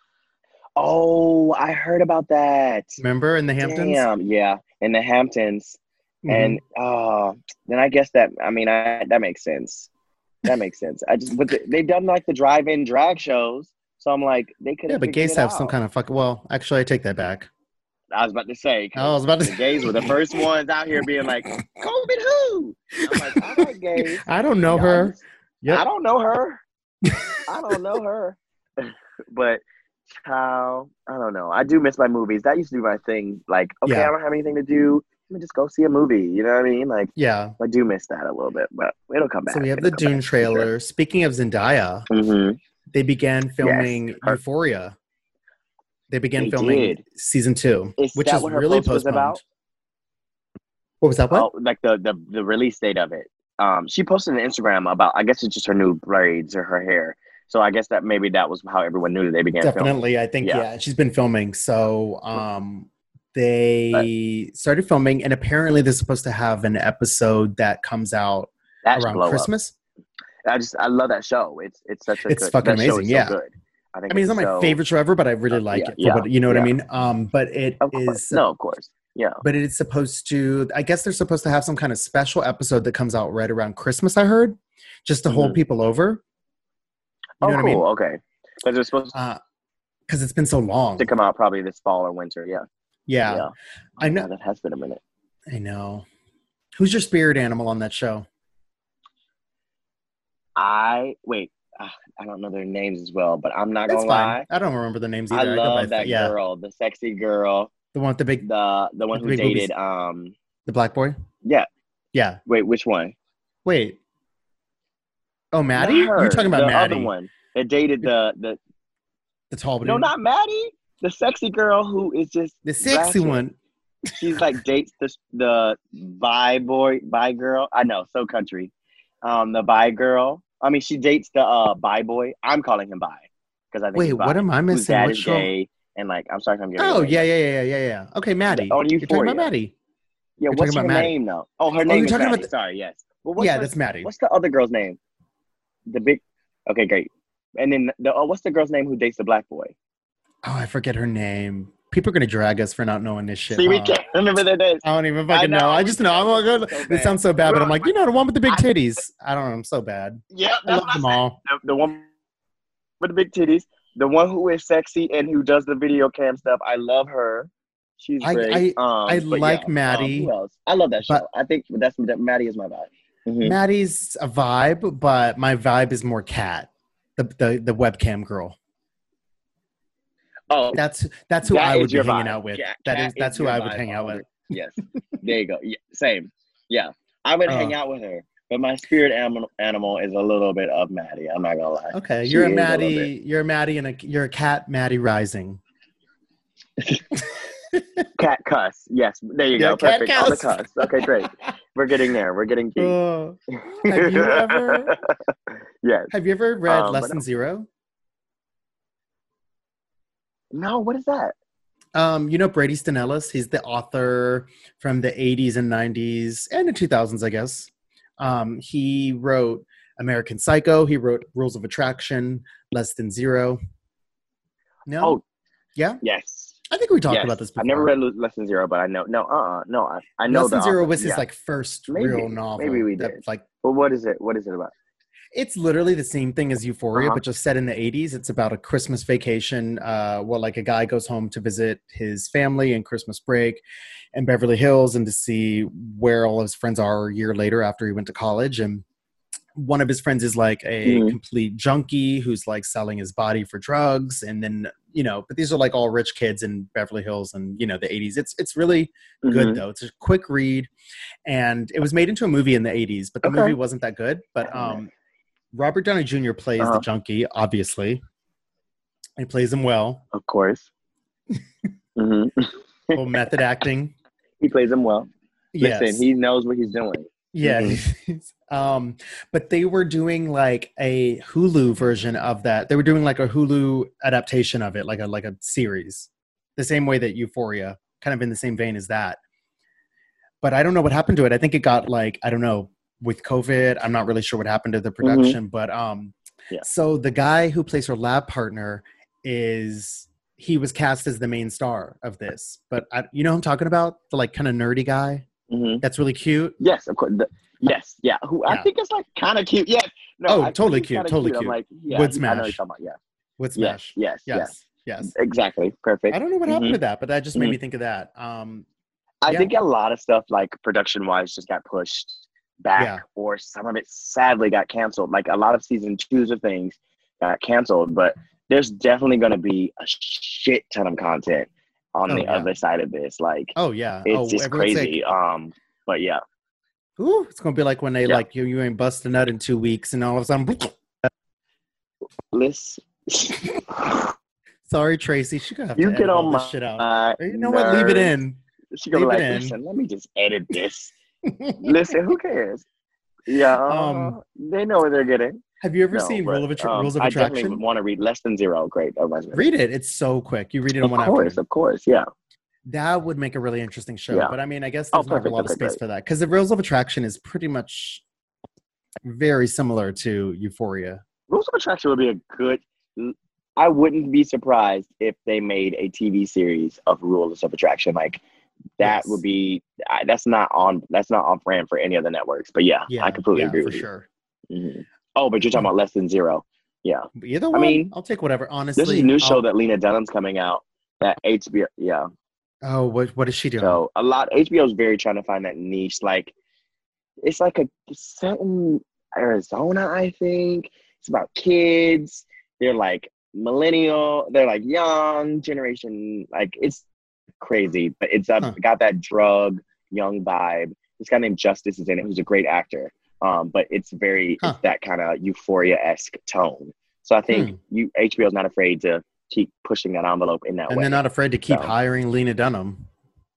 Oh, I heard about that. Remember in the Hamptons? Damn, yeah, in the Hamptons, Mhm. and uh, then I guess that I mean I, that makes sense. That makes sense. I just but the, they've done like the drive-in drag shows, so I'm like they could. Yeah, but gays have some kind of fuck. Well, actually, I take that back. I was about to say. 'cause I was about to the gays were the first ones out here being like, "COVID who?" I'm like, "All right, gays." I don't know Y'all her. just- Yep. I don't know her. I don't know her. But child, I don't know. I do miss my movies. That used to be my thing. Like, okay, Yeah. I don't have anything to do. Let me just go see a movie. You know what I mean? Like, Yeah. I do miss that a little bit, but it'll come back. So we have the Dune trailer. Speaking of Zendaya, Mm-hmm. they began filming Her- Euphoria. They began They filming did. season two, Is which that is what her really post was postponed. about? What was that? What? Oh, like the, the the release date of it. Um, she posted an Instagram about. I guess it's just her new braids or her hair. So I guess that maybe that was how everyone knew that they began filming. Definitely, I think yeah. Yeah. She's been filming. So um, they started filming, and apparently they're supposed to have an episode that comes out That should around blow up. Christmas. I just I love that show. It's it's such a It's good. fucking That show amazing. is Yeah. so good. I think I mean, it's it's not my so, favorite show ever, but I really uh, like yeah, it for yeah, what, you know what I yeah. mean? Um, but it Of course. is, No, of course. Yeah. but it is supposed to, I guess they're supposed to have some kind of special episode that comes out right around Christmas, I heard, just to hold Mhm. people over. You Oh, know what cool. I mean? Okay. Because it's supposed Uh, cause it's been so long. to come out probably this fall or winter. Yeah. Yeah. Yeah. I know. Yeah, that has been a minute. I know. Who's your spirit animal on that show? I wait. Uh, I don't know their names as well, but I'm not That's gonna fine. lie. I don't remember the names I either. I, go by, love that yeah. girl, the sexy girl, The one with the big, the the one the who big dated. boobies. Um. the black boy? Yeah. Yeah. Wait, which one? Wait. Oh, Maddie? Not her. You're talking about the Maddie. other one that dated the the. The tall dude. No, not Maddie. The sexy girl who is just the sexy ratchet. one. She's like dates the the bi boy bi girl. I know, so country. Um, the bi girl. I mean, she dates the uh bi boy. I'm calling him bi because I think Wait, he's bi. what am I Whose missing? dad Which is show? gay, and like I'm sorry if I'm getting. Oh, it yeah, right. yeah, yeah, yeah, yeah. Okay, Maddie. On You're talking Euphoria. about Maddie. Yeah, You're what's talking her about Maddie. name though? Oh, her Oh, name you're is talking Maddie. about the- Sorry, yes. Well, what's Yeah, her, that's Maddie. What's the other girl's name? The big. Okay, great. And then the oh, what's the girl's name who dates the black boy? Oh, I forget her name. People are gonna drag us for not knowing this shit. See, we huh? can't remember their names. I don't even fucking I know. know, I we just know. I'm can't. like, So it bad. sounds so bad, but I'm Bro, like, you know, the one with the big I- titties. I don't know. I'm so bad. Yeah, I that's love what I them said. all. The, the one with the big titties, the one who is sexy and who does the video cam stuff. I love her. She's I- great. I- um, I but like yeah, um, Maddie, who else? I love that show. but- I think that's that Maddie is my vibe. Mhm. Maddie's a vibe, but my vibe is more Cat, the the, the webcam girl. Oh, That's that's who that I is would be your hanging vibe. out with. Cat- That Cat is that's is who your I would vibe hang out with. one hundred. Yes, there you go. Yeah, same. Yeah, I would hang Uh. out with her, but my spirit animal animal is a little bit of Maddie. I'm not gonna lie. Okay, She you're a is a little Maddie. You're a Maddie, and a you're a Cat. Maddie Rising. Cat cuss. Yes, there you Yeah, go. cat Perfect. On the cuss. cuss. Okay, great. We're getting there. We're getting deep. Uh, have you ever Yes. have you ever read Um, but Lesson no. Zero? No, what is that? Um, you know Brady Stenellis. He's the author from the eighties and nineties and the two thousands, I guess. Um, he wrote American Psycho. He wrote Rules of Attraction, Less Than Zero. No? Oh, yeah? yes. I think we talked yes. about this before. I've never read Le- Lesson Zero, but I know. No, uh, uh no, I, I know Lesson the Zero author. was his Yeah. like first Maybe. real novel. Maybe we that, did. Like, But what is it? What is it about? it's literally the same thing as Euphoria, Uh-huh. but just set in the eighties. It's about a Christmas vacation. Uh, well, like a guy goes home to visit his family in Christmas break in Beverly Hills and to see where all his friends are a year later after he went to college. And one of his friends is like a Mhm. complete junkie who's like selling his body for drugs. And then, you know, but these are like all rich kids in Beverly Hills and, you know, the eighties. It's, it's really good Mhm. though. It's a quick read and it was made into a movie in the eighties, but the Okay. movie wasn't that good. But, um, Robert Downey Junior plays Uh-huh. the junkie, obviously. He plays him well. Of course. hmm Well, method acting. He plays him well. Yes. Listen, he knows what he's doing. yeah. um, but they were doing like a Hulu version of that. They were doing like a Hulu adaptation of it, like a like a series. The same way that Euphoria, kind of in the same vein as that. But I don't know what happened to it. I think it got like, I don't know, with COVID, I'm not really sure what happened to the production, but um, Yeah. so the guy who plays her lab partner is, he was cast as the main star of this, but I, you know who I'm talking about? The like kind of nerdy guy hmm that's really cute. Yes, of course. The, yes, yeah. Who I Yeah. think is like kind of cute. Yes. No, Oh, I think totally he's cute, kinda totally I'm cute. like, yeah, Would I know what smash. you're talking about. Yeah. With Smash. Yes, yes, Yes. yes. Yes. Exactly. Perfect. I don't know what happened Mhm. to that, but that just made Mhm. me think of that. Um, I yeah. think a lot of stuff like production wise just got pushed back Yeah. or some of it sadly got canceled. Like a lot of season twos of things got canceled, but there's definitely going to be a shit ton of content on Oh, the yeah. other side of this. Like oh yeah. it's oh, just everyone's crazy. um, but yeah. Like, ooh, it's gonna be like when they Yeah. like you, you ain't bust a nut in two weeks, and all of a sudden, Listen, sorry, Tracy, she gonna have you to get edit all on this my shit out. uh, Or you know what? Leave it nerves. in. She gonna be Leave like, it in. listen, let me just edit this. Listen, who cares? Yeah, Um, they know what they're getting. Have you ever No, seen but, Rule of Attra- um, Rules of I Attraction? definitely want to read Less Than Zero. Great. Oh, my goodness. Read it. It's so quick. You read it in Of one course, afternoon. of course, yeah. That would make a really interesting show. Yeah. But I mean, I guess Oh, there's not a perfect. lot of Okay, space great. for that because the Rules of Attraction is pretty much very similar to Euphoria. Rules of Attraction would be a good. I wouldn't be surprised if they made a T V series of Rules of Attraction. Like that Yes. would be. I- That's not on. That's not on brand for any other networks. But yeah, Yeah, I completely yeah, agree for with sure. you. hmm Oh, but you're talking about Less Than Zero. Yeah. Either I one, mean, I'll take whatever. There's this Honestly, new show I'll- that Lena Dunham's coming out. That H B O. Yeah. oh, what what is she doing? So a lot. H B O is very trying to find that niche. Like it's like a set in Arizona, I think. It's about kids. They're like millennial. They're like young generation. Like it's crazy, but it's uh, Huh. got that drug young vibe. This guy named Justice is in it, who's a great actor. Um, but it's very Huh. it's that kind of Euphoria-esque tone. So I think Hmm. you H B O is not afraid to keep pushing that envelope in that And way. they're not afraid to keep So. hiring Lena Dunham.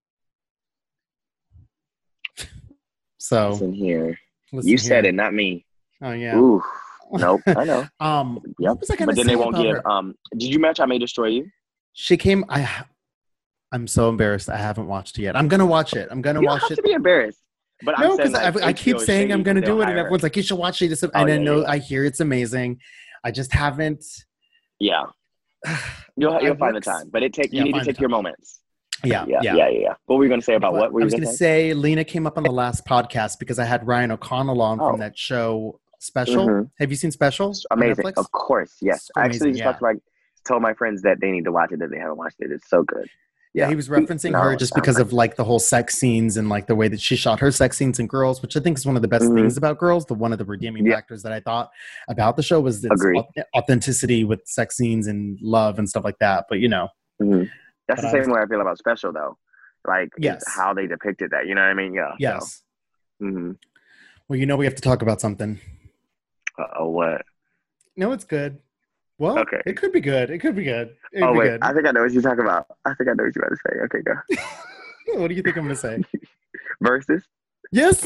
So Listen here. listen You said here. it, not me. Oh yeah. Ooh. Nope. I know. um, Yep. what was I gonna But then say they won't about give. her? Um. Did you match I May Destroy You? She came. I. I'm so embarrassed. I haven't watched it yet. I'm gonna watch it. I'm gonna You don't watch have it. to be embarrassed. But No, I'm saying because like, I, I H B O keep is saying I'm shady gonna because do they'll it, and hire her. everyone's like, "You should watch it." And Oh, I yeah, know, yeah. I hear it's amazing. I just haven't. Yeah. You'll I you'll find the works- time, but it take Yeah, you need to find the take your moments. Yeah, Yeah, yeah. yeah, yeah, yeah. What were you gonna say about But what? Were I you was gonna gonna say? say Lena came up on the last podcast because I had Ryan O'Connell on Oh. from that show Special. Mhm. Have you seen Special? on Amazing. Netflix? Of course, yes. So I actually amazing, just yeah. talked about told my friends that they need to watch it if they haven't watched it. It's so good. Yeah, Yeah. he was referencing No, her just no. because of like the whole sex scenes and like the way that she shot her sex scenes in Girls, which I think is one of the best Mhm. things about Girls. The one of the redeeming Yeah. factors that I thought about the show was its Agree. au- authenticity with sex scenes and love and stuff like that. But you know, hmm That's But the I same way I feel about Special, though. Like, is Yes. how they depicted that. You know what I mean? Yeah. yes. So, hmm Well, you know, we have to talk about something. Oh, what? No, it's good. Well, Okay. it could be good. It could be good. It Oh, could be wait. good. I think I know what you're talking about. I think I know what you're about to say. Okay, go. What do you think I'm going to say? Versus? Yes.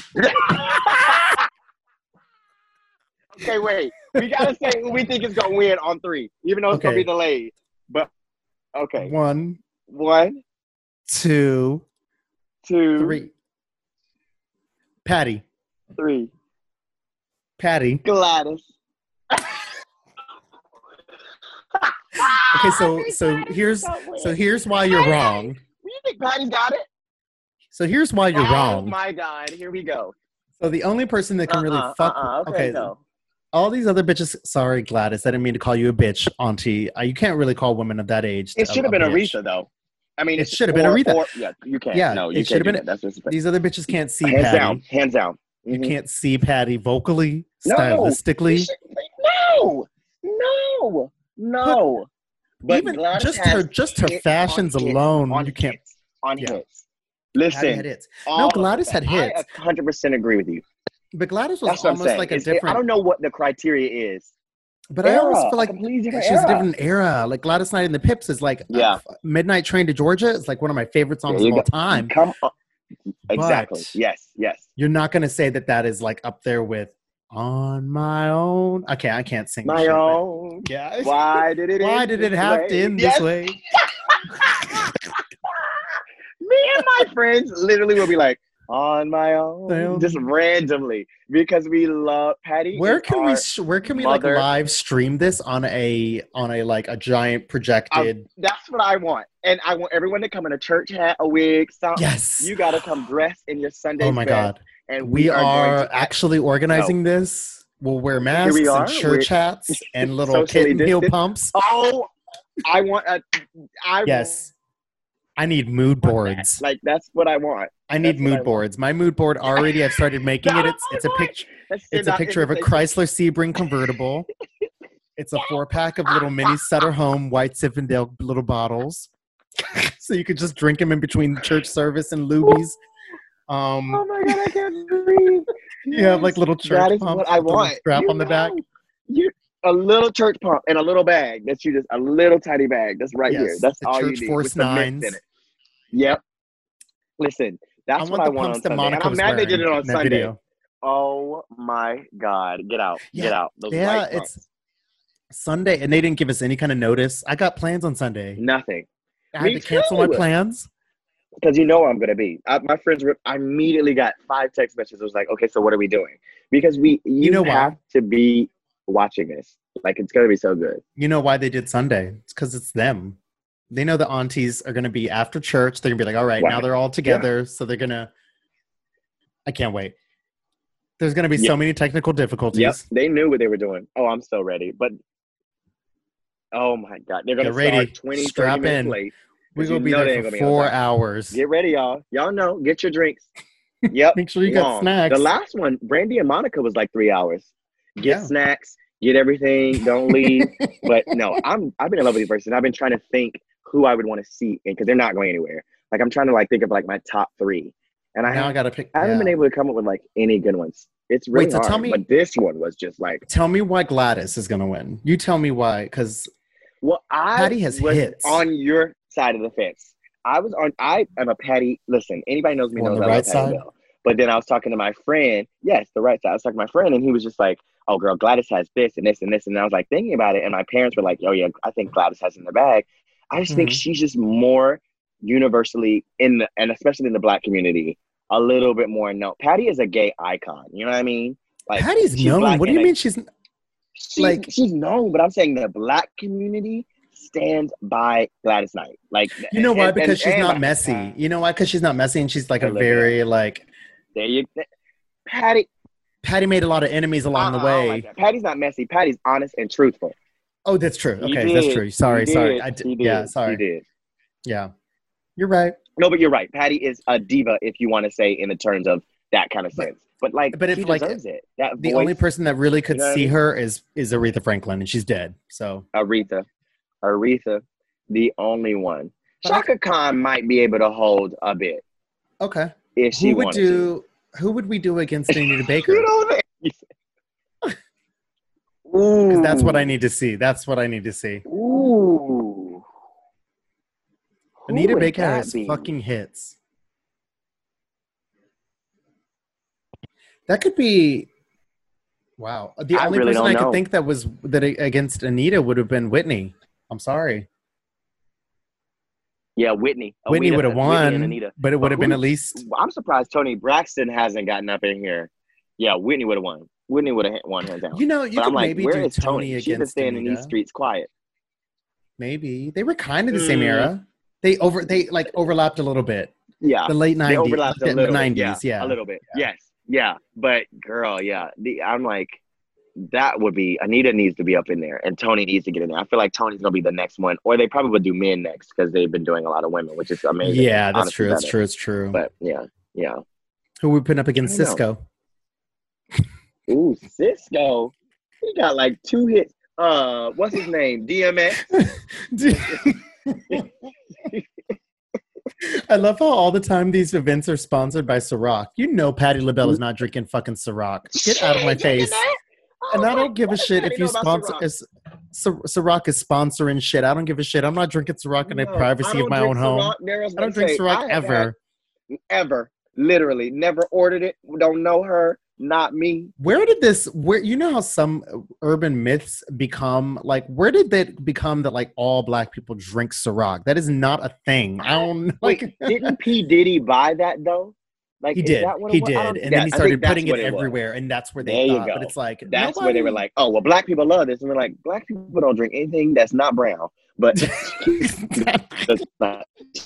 Okay, wait. We got to say who we think is going to win on three, even though it's going to Okay. be delayed. But, okay. One, One, two, two, three. Patty. three. Patty. Gladys. Okay, so so here's so here's why you're wrong. You think Patty's got it? So here's why you're oh, wrong. my God. Here we go. So the only person that can really Uh-uh, fuck. uh-uh. Okay, okay, go. all these other bitches. Sorry, Gladys. I didn't mean to call you a bitch, Auntie. Uh, you can't really call women of that age. It should have been bitch. Aretha, though. I mean, It should have been or- Aretha. or- yeah, you can't. Yeah, no, it you should have can't do been- that. That's disrespectful. These other bitches can't see Hands Patty. down. Hands down. You Mhm. can't see Patty vocally, No. stylistically. You should- No. No. No. But Even Gladys just has her, just her hits fashions on hits alone, on you can't. hits, on Yeah. hits. Patty Listen. had hits. all No, of Gladys that. had hits, I one hundred percent agree with you. but Gladys was That's what I'm almost saying. like a It's- I different. don't know what the criteria is. But I always Era, feel a like completely different she's a era. different era. Like Gladys Knight and the Pips is like Yeah. uh, Midnight Train to Georgia is like one of my favorite songs There of you all time. Come on. Exactly. But- yes. Yes. You're not going to say that that is like up there with On My Own. Okay, I can't sing. My shit, but- own. Yeah. Why did it? Why end did it this have way? to end Yes. this way? Me and my friends literally will be like, on my own, Damn. just randomly, because we love Patty. Where is can we? our- sh- Where can we mother- like live stream this on a on a like a giant projected? That's what I want, and I want everyone to come in a church hat, a wig, something. Yes. You got to come dressed in your Sunday. Oh my God. And We, are, going to actually organizing this. We'll wear masks we are. and church We're- hats and little Socially kitten heel distant. pumps. Oh, I want a. I Yes. I need mood want that. boards. Like that's what I want. I need that's what I mood want. boards. My mood board already. I've started making it. It's it's a picture. Let's It's send a out picture of a invitations. Chrysler Sebring convertible. It's a four pack of little mini Sutter Home white Zinfandel little bottles, so you could just drink them in between church service and loobies. Um, Oh my God, I can't breathe. you have like little church That is pumps what I with a little want. strap You on the back. know, You a little church pump and a little bag. That's you just a little tiny bag. That's right Yes, here. That's the all Church you need. Force with some mints Nines. in it. Yep. Listen, that's I what want I the want pumps on that Sunday. And Monica I'm was mad they did wearing it on in that Sunday. video. Oh my God. Get out. Yeah, Get out. Those yeah, white it's pumps. Sunday, and they didn't give us any kind of notice. I got plans on Sunday. Nothing. I had Me to cancel my too. plans. because you know I'm gonna be. I, my friends were. I immediately got five text messages. I was like, okay, so what are we doing? Because we, you, You know have why? to be watching this. Like it's gonna be so good. You know why they did Sunday? It's because it's them. They know the aunties are going to be after church. They're going to be like, all right, now Wow. they're all Yeah. together. So they're going to, I can't wait. There's going to be Yeah. so many technical difficulties. Yep, they knew what they were doing. Oh, I'm so ready. But oh my God, they're gonna Get ready. start twenty, Strap thirty minutes in. late. We're 'cause going to you be know they there ain't for gonna be on four time. hours. Get ready, y'all. Y'all know. Get your drinks. Yep. Make sure you got long. snacks. The last one, Brandy and Monica, was like three hours. Get Yeah. snacks. Get everything. Don't leave. But no, I'm. I've been in love with these person. I've been trying to think who I would want to see, and because they're not going anywhere. Like I'm trying to like think of like my top three, and I, now I have, got to pick. I haven't yeah. been able to come up with like any good ones. It's really Wait, so hard. tell me- but this one was just like. Tell me why Gladys is going to win. You tell me why, because Well, I Patty has was hits. on your side of the fence. I was on. I am a Patty. Listen, anybody knows me On knows the I right love Patty side? Bell. But then I was talking to my friend. Yes, the right side. I was talking to my friend, and he was just like, "Oh, girl, Gladys has this and this and this." And I was like thinking about it, and my parents were like, "Oh yeah, I think Gladys has it in the bag." I just think Mhm. she's just more universally in the, and especially in the Black community, a little bit more known. Patty is a gay icon. You know what I mean? Like Patty's she's known. Black What do you and a- mean she's She's, like- she's known, but I'm saying the Black community stands by Gladys Knight. Like You know why? and- Because and- she's and not by- messy. You know why? Because she's not messy, and she's like a Olivia. very like. There you, Patty. Patty made a lot of enemies along uh-uh, the I don't way. like that. Patty's not messy. Patty's honest and truthful. Oh, that's true. He Okay, that's did. true. Sorry, He sorry. did. I d- He did. Yeah, He sorry. did. Yeah, you're right. No, but you're right. Patty is a diva, if you want to say in the terms of that kind of But- sense. But like, but if, she like, deserves it. That The voice, only person that really could You know what I see mean? her is is Aretha Franklin, and she's dead. So Aretha, Aretha, the only one. But I- Shaka Khan might be able to hold a bit okay, if she who would wanted do? Who would we do against Anita to. Baker? You know what Because Ooh. that's what I need to see. That's what I need to see. Ooh. Who Anita would Baker that has be? fucking hits. That could be. Wow. The I only really person don't I could know. think that was that against Anita would have been Whitney. I'm sorry. Yeah, Whitney. Whitney Anita- would have Whitney and won, Anita. but it would have been who- at least. I'm surprised Tony Braxton hasn't gotten up in here. Yeah, Whitney would have won. Whitney would have won hands down. You know, you but could I'm like, maybe where do is Tony Tony? She's been against staying in these Anita. streets quiet. Maybe they were kind of the same Mm. era. They over they like overlapped a little bit. Yeah, The late they nineties, overlapped a the little. nineties, yeah, yeah. a little bit. Yeah. Yes, yeah. But girl, yeah, the, I'm like, that would be Anita needs to be up in there, and Tony needs to get in there. I feel like Tony's gonna be the next one, or they probably would do men next because they've been doing a lot of women, which is amazing. Yeah, that's Honestly true. That's better. true. It's true. But yeah, yeah. Who we putting up against I don't Cisco? Ooh, Cisco. He got like two hits. Uh, what's his name? D M X. I love how all the time these events are sponsored by Ciroc. You know Patti LaBelle is not drinking fucking Ciroc. Get out of my face. And I don't give a shit if you sponsor. If Cir- Ciroc is sponsoring shit. I don't give a shit. I'm not drinking Ciroc in the privacy of my own home. I don't drink Ciroc ever. Ever. Literally. Never ordered it. Don't know her. Not me. Where did this? Where you know how some urban myths become like? Where did that become that like all black people drink Ciroc? That is not a thing. I don't like. Wait, didn't P Diddy buy that though? Like He is did. that what He it was? I did, don't- and yeah, then he I started think that's putting it what was. everywhere, and that's where they There you thought. go. But it's like That's nobody, where they were like, oh well, black people love this, and we're like, black people don't drink anything that's not brown. But that's not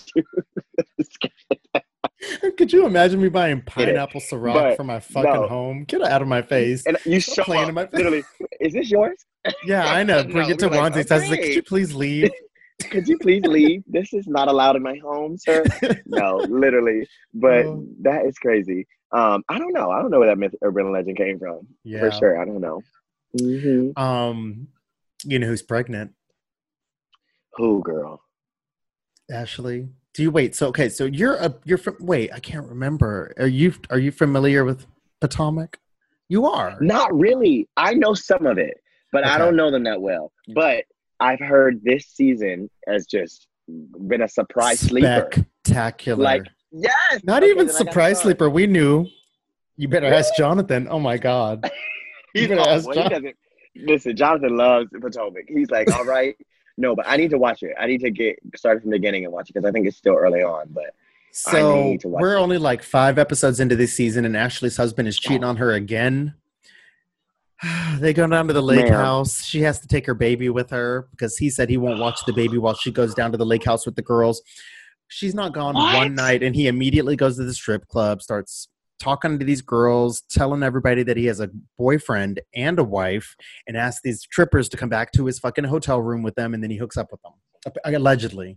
Could you imagine me buying pineapple Ciroc But, for my fucking no. home? Get out of my face. And you Stop show playing up, in my face. literally, is this yours? Yeah, I know. Bring No, it to we're like, Wanzi's house. He's like, okay. could you please leave? Could you please leave? This is not allowed in my home, sir. No, literally. But Oh. that is crazy. Um, I don't know. I don't know where that myth, urban legend came from. Yeah. For sure. I don't know. Mm-hmm. Um, you know who's pregnant? Who, girl? Ashley. Do you wait? So okay, so you're a you're from wait, I can't remember. Are you are you familiar with Potomac? You are. Not really. I know some of it, but I Okay. don't know them that well. But I've heard this season has just been a surprise sleeper. Spectacular. Like, yes. Not Okay, even then I gotta surprise start. sleeper. We knew. You better ask Jonathan. Oh my God. You He's better oh, ask well, he Jon- doesn't. Listen, Jonathan loves Potomac. He's like, all right. No, but I need to watch it. I need to get started from the beginning and watch it because I think it's still early on. But I So need to watch we're it. only like five episodes into this season, and Ashley's husband is cheating on her again. They go down to the lake Ma'am. house. She has to take her baby with her because he said he won't watch the baby while she goes down to the lake house with the girls. She's not gone What? one night, and he immediately goes to the strip club, starts talking to these girls, telling everybody that he has a boyfriend and a wife, and asks these trippers to come back to his fucking hotel room with them, and then he hooks up with them. Allegedly.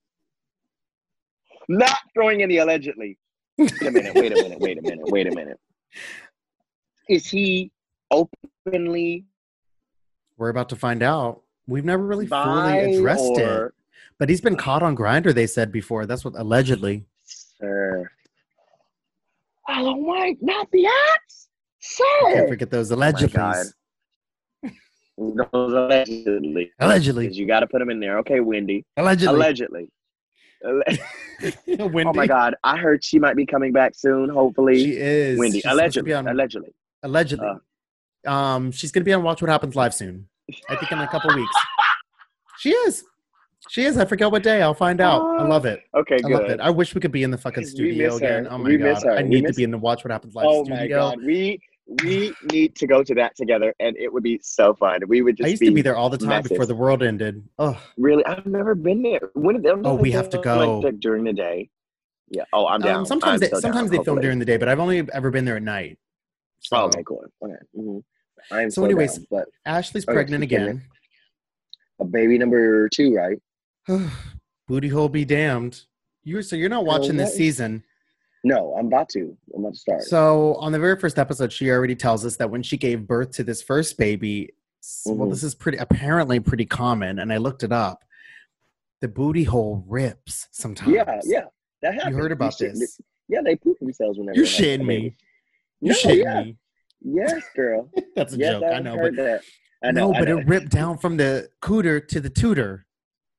Not throwing in the allegedly. Wait a minute, wait a minute, wait a minute, wait a minute. Is he openly We're about to find out. We've never really fully bi addressed or it. But he's been caught on Grindr, they said before. That's what allegedly. sir? Oh my, not the ads, Can't sir. forget those Oh my allegedly. God. Those allegedly. Allegedly. 'Cause you got to put them in there. Okay, Wendy. Allegedly. Allegedly. Alle- Wendy. Oh my God, I heard she might be coming back soon. Hopefully, She is. Wendy. She's supposed to Allegedly. be on- Allegedly. Allegedly. Uh, um, she's going to be on Watch What Happens Live soon. I think in a couple weeks. She is. She is. I forget what day. I'll find out. I love it. Okay, I good. love it. I wish we could be in the fucking 'Cause we studio miss her. again. Oh my We miss God. her. I We need to miss- be in the Watch What Happens Live Oh studio. my God, we we need to go to that together, and it would be so fun. We would just. I used to be there all the time messes. before the world ended. Oh, Really, I've never been there. When did Oh, we have to go. Like, during the day. Yeah. Oh, I'm down. um, sometimes I'm they, so sometimes down, they film hopefully. during the day, but I've only ever been there at night. So, Oh, okay, cool. Okay. Mm-hmm. I'm So so, anyways, down, but Ashley's Okay, pregnant keep going. again. a baby number two, right? Booty hole be damned. You so you're not watching what this is- season. No, I'm about to. I'm about to start. So on the very first episode, she already tells us that when she gave birth to this first baby, s- well, Mhm. this is pretty apparently pretty common, and I looked it up. The booty hole rips sometimes. yeah, yeah, that happened. You heard about shit- this? Yeah, they poop themselves whenever. You're they have a shitting me. baby. You're No, shitting yeah. me. Yes, girl. That's a yes, joke. I I've know, heard but that. I know. no, I but know. it ripped down from the cooter to the tutor,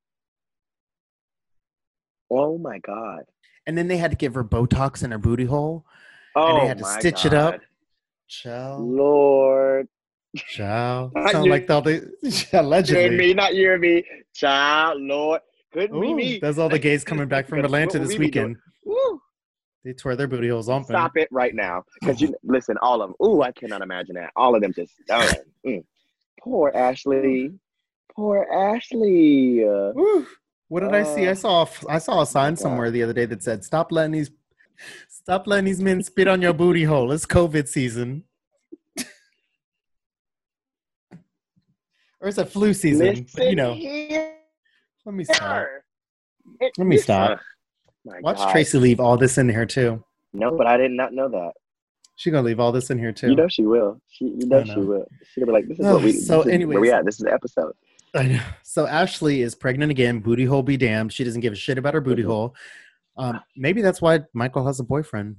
Oh my God. and then they had to give her Botox in her booty hole. Oh they had to my stitch it God. up. Ciao, Lord. ciao. Not Sound you. like all the You and allegedly. me, not you and me. Child, Lord. Couldn't be Ooh, me. there's all the gays coming back from Because Atlanta what would this we be doing? weekend. Woo. They tore their booty holes open. Stop it right now. Because you listen, all of them. Ooh, I cannot imagine that. All of them just oh, mm. Poor Ashley. Poor Ashley. Uh, Woo. What did I see? I Uh, saw I saw a sign God. somewhere the other day that said, "Stop letting these stop letting these men spit on your booty hole. It's COVID season." Or it's a flu season. listen But you know, here. let me stop. It- Let me this- stop. uh, my Watch God. Tracy leave all this in here too. No, but I did not know that. She gonna leave all this in here too. You know she will. She, you know, I she know. will. She'll be like, "This is Ugh, what we. so this is where we anyways. at. This is the episode." I know. So Ashley is pregnant again. Booty hole be damned. She doesn't give a shit about her booty Mhm. hole. Um, maybe that's why Michael has a boyfriend.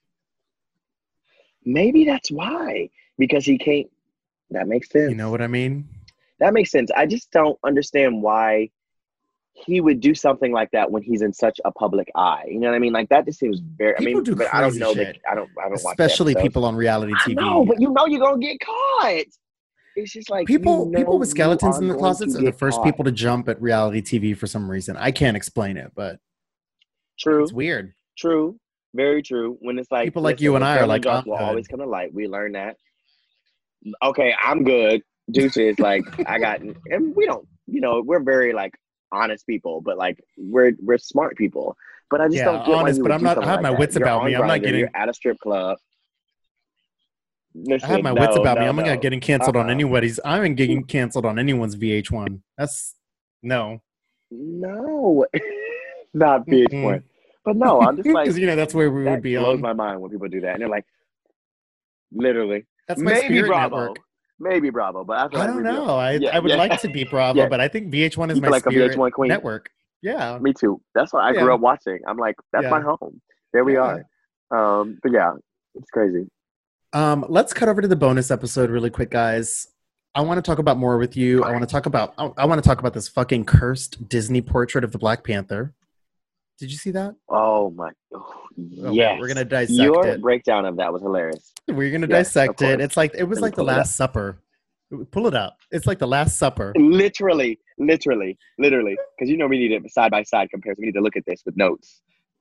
Maybe that's why, because he can't. That makes sense. You know what I mean? That makes sense. I just don't understand why he would do something like that when he's in such a public eye. You know what I mean? Like that just seems very. People I mean, do but I don't crazy know shit. that. I don't. I don't Especially watch the episodes. people on reality I T V. know, but you know you're gonna get caught. It's just like people you know people with you skeletons are in the going closets to are the get first caught. people to jump at reality T V for some reason. I can't explain it, but True. it's weird. True. Very true. When it's like People like listen, you and the I are family like, dark I'm will good. always come to light. We learn that. Okay, I'm good. Deuces, like I got, and we don't, you know, we're very like honest people, but like we're we're smart people. But I just Yeah, don't get honest, why you but would I'm do not- I something have like my that. wits You're about on me. I'm not Grindr, getting- You're at a strip club. Listen, I have my no, wits about me. no, I'm not no. getting canceled on Uh-uh. anybody's. I'm not getting canceled on anyone's V H one. That's no, No, not V H one. But no, I'm just like because you know that's where we that would be blows on. my mind when people do that, and they're like, literally. That's my Maybe Spirit Bravo. network. Maybe Bravo, but I feel I like don't we'd be know. on- I Yeah, I would yeah. like to be Bravo, Yeah. but I think V H one is You my feel like a Spirit V H one queen? network. Yeah, Me too. That's what I grew Yeah. up watching. I'm like, that's Yeah. my home. There we Yeah. are. Um, but yeah, it's crazy. Um, let's cut over to the bonus episode really quick, guys. I want to talk about more with you. I want to talk about I, I want to talk about this fucking cursed Disney portrait of the Black Panther. Did you see that? Oh my, oh, Oh, yes. we're gonna dissect Your it. breakdown of that was hilarious. We're gonna Yes, dissect of it. course. It's like it was Let me like the pull it up. Last Supper. Pull it up. It's like the Last Supper. Literally, literally, literally. Because you know we need a side by side comparison. We need to look at this with notes.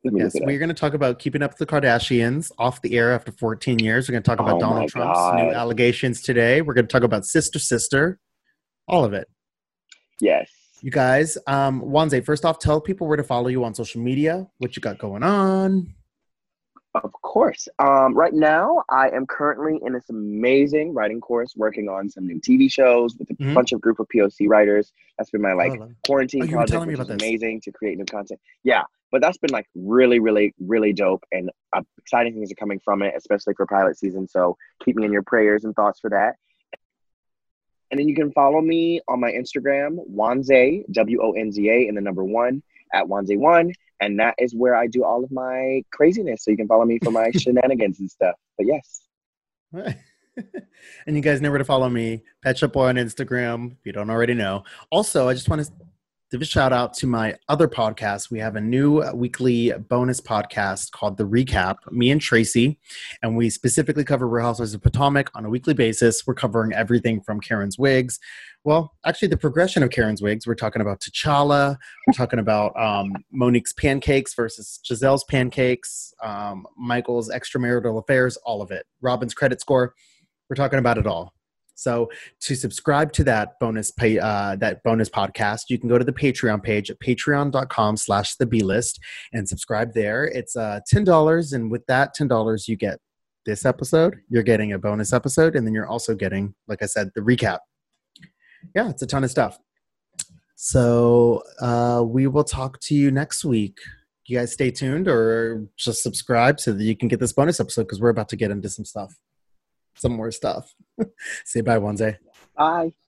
Let me Yes, look it we're up. going to talk about Keeping Up with the Kardashians off the air after fourteen years. We're going to talk about Oh Donald my Trump's new God. allegations today. We're going to talk about Sister Sister, all of it. Yes. You guys, um, Wanze, first off, tell people where to follow you on social media, what you got going on. Of course. Um, right now, I am currently in this amazing writing course, working on some new T V shows with a Mm-hmm. bunch of group of P O C writers. That's been my like Oh, quarantine oh, you were project, telling me which about is this. amazing to create new content. Yeah, but that's been like really, really, really dope, and uh, exciting things are coming from it, especially for pilot season. So keep me in your prayers and thoughts for that. And then you can follow me on my Instagram, Wanze, W O N Z A, and the number one at Wanze one. And that is where I do all of my craziness. So you can follow me for my shenanigans and stuff. But yes. And you guys know where to follow me, Pet Shop Boy on Instagram, if you don't already know. Also, I just want to give a shout out to my other podcast. We have a new weekly bonus podcast called The Recap, me and Tracy, and we specifically cover Real Housewives of Potomac on a weekly basis. We're covering everything from Karen's wigs. Well, actually, the progression of Karen's wigs. We're talking about T'Challa. We're talking about um, Monique's pancakes versus Giselle's pancakes, um, Michael's extramarital affairs, all of it. Robin's credit score. We're talking about it all. So to subscribe to that bonus pay, uh, that bonus podcast, you can go to the Patreon page at patreon.com slash the B-list and subscribe there. It's uh, ten dollars. And with that ten dollars, you get this episode. You're getting a bonus episode. And then you're also getting, like I said, the recap. Yeah, it's a ton of stuff. So uh, we will talk to you next week. You guys stay tuned or just subscribe so that you can get this bonus episode because we're about to get into some stuff. Some more stuff. Say bye, Wanze. Bye.